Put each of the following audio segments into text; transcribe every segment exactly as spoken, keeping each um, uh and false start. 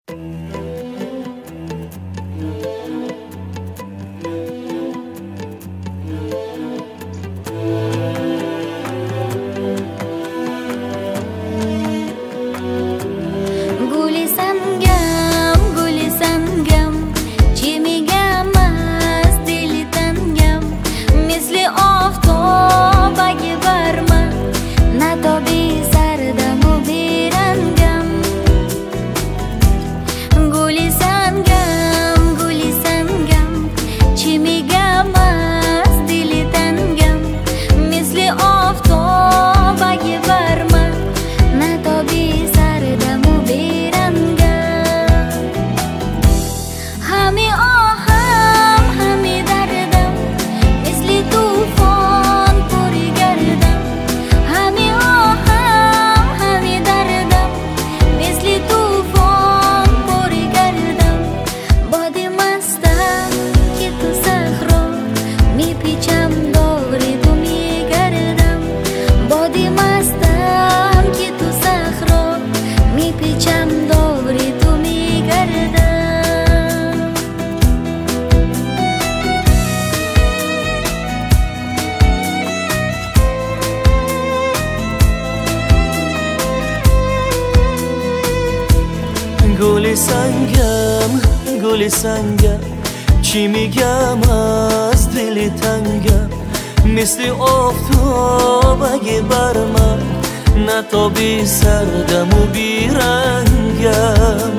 گل سنگم گل سنگم چی میگم از دل تنگم مثل آفتاب اگه بر من نتابی سردم و بیرنگم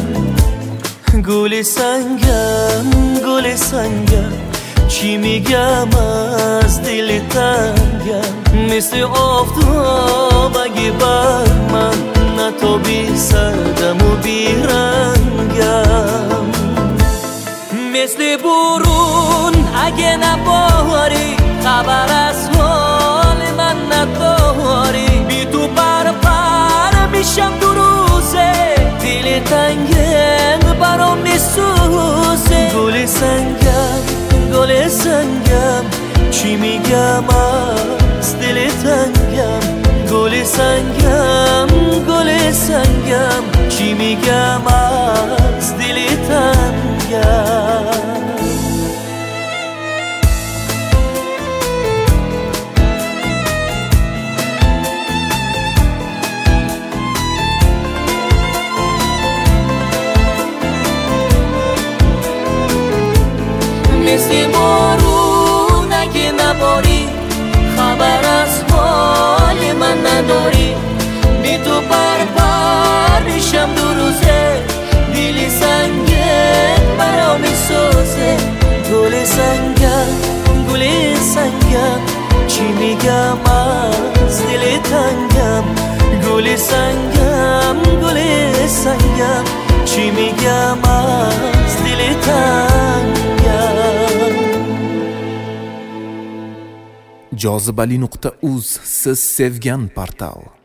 گل سنگم گل سنگم چی میگم از دل تنگم مثل آفتاب اگه بر من نتابی سردم و بیرنگم مثل بارون اگه نباری خبر از حال من نداری بی تو پر پر میشم دو روزه دل تنگم برام میسوزه گل سنگم گل سنگم چی میگم از دل تنگم گل سنگم گل سنگم چی میگم از دل تنگم مثل بارون اگه نباری خبر از حال من نداری بی تو پر پر میشم دو روزه دل سنگم برام میسوزه گل سنگم گل سنگم چی میگم از دل تنگم گل سنگم گل سنگم چی میگم از دل تنگم jozibali nuqta uz siz sevgan portal.